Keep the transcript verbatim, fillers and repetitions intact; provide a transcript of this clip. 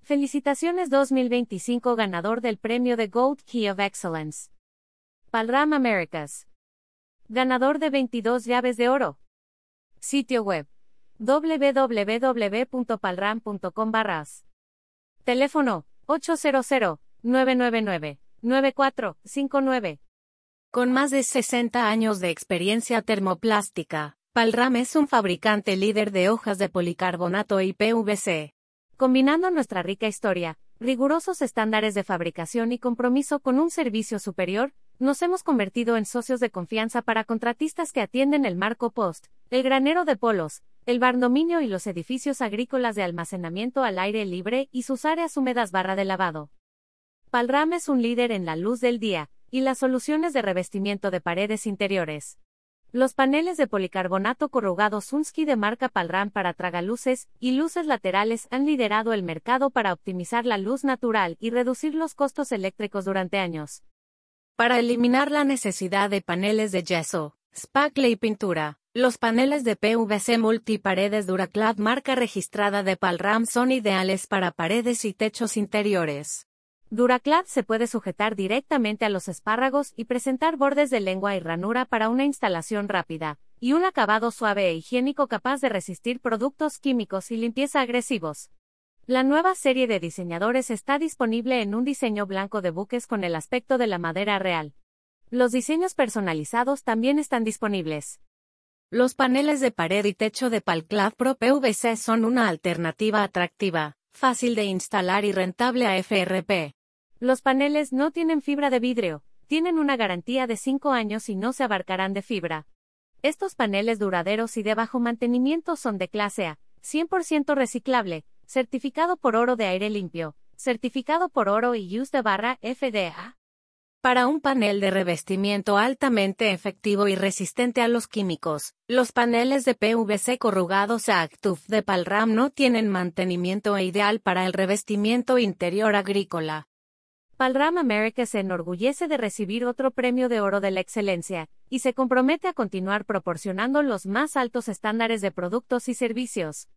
Felicitaciones dos mil veinticinco ganador del premio de Gold Key of Excellence. Palram Americas. Ganador de veintidós llaves de oro. Sitio web. doble u doble u doble u punto palram punto com barras. Teléfono, ocho cero cero, nueve nueve nueve, nueve cuatro cinco nueve. Con más de sesenta años de experiencia termoplástica, Palram es un fabricante líder de hojas de policarbonato y P V C. Combinando nuestra rica historia, rigurosos estándares de fabricación y compromiso con un servicio superior, nos hemos convertido en socios de confianza para contratistas que atienden el Marco Post, el granero de polos, el barndominio y los edificios agrícolas de almacenamiento al aire libre y sus áreas húmedas barra de lavado. Palram es un líder en la luz del día y las soluciones de revestimiento de paredes interiores. Los paneles de policarbonato corrugado Sunsky de marca Palram para tragaluces y luces laterales han liderado el mercado para optimizar la luz natural y reducir los costos eléctricos durante años. Para eliminar la necesidad de paneles de yeso, spackle y pintura, los paneles de P V C multiparedes Duraclad marca registrada de Palram son ideales para paredes y techos interiores. Duraclad se puede sujetar directamente a los espárragos y presentar bordes de lengua y ranura para una instalación rápida, y un acabado suave e higiénico capaz de resistir productos químicos y limpieza agresivos. La nueva serie de diseñadores está disponible en un diseño blanco de buques con el aspecto de la madera real. Los diseños personalizados también están disponibles. Los paneles de pared y techo de Palclad Pro P V C son una alternativa atractiva, fácil de instalar y rentable a F R P. Los paneles no tienen fibra de vidrio, tienen una garantía de cinco años y no se abarcarán de fibra. Estos paneles duraderos y de bajo mantenimiento son de clase A, cien por ciento reciclable, certificado por oro de aire limpio, certificado por oro y U S D barra F D A. Para un panel de revestimiento altamente efectivo y resistente a los químicos, los paneles de P V C corrugados Actuf de Palram no tienen mantenimiento e ideal para el revestimiento interior agrícola. Palram America se enorgullece de recibir otro premio de oro de la excelencia, y se compromete a continuar proporcionando los más altos estándares de productos y servicios.